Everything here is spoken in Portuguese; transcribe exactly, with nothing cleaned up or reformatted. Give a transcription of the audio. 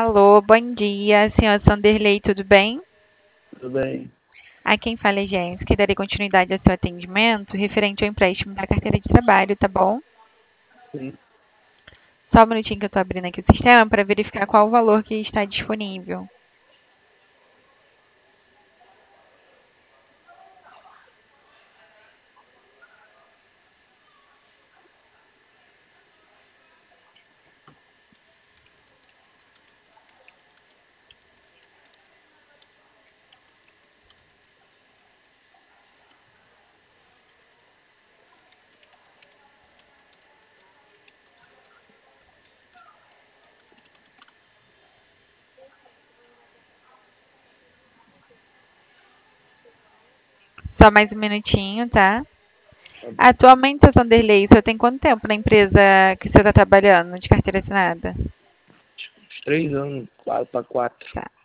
Alô, bom dia, senhor Sanderley, tudo bem? Tudo bem? Aqui quem fala é Jéssica, darei continuidade ao seu atendimento referente ao empréstimo da carteira de trabalho, tá bom? Sim. Só um minutinho que eu tô abrindo aqui o sistema para verificar qual o valor que está disponível. Só mais um minutinho, tá? Tá bom. Atualmente, seu Sanderley, o senhor tem quanto tempo na empresa que o senhor está trabalhando de carteira assinada? Uns três anos, quatro para quatro. Tá.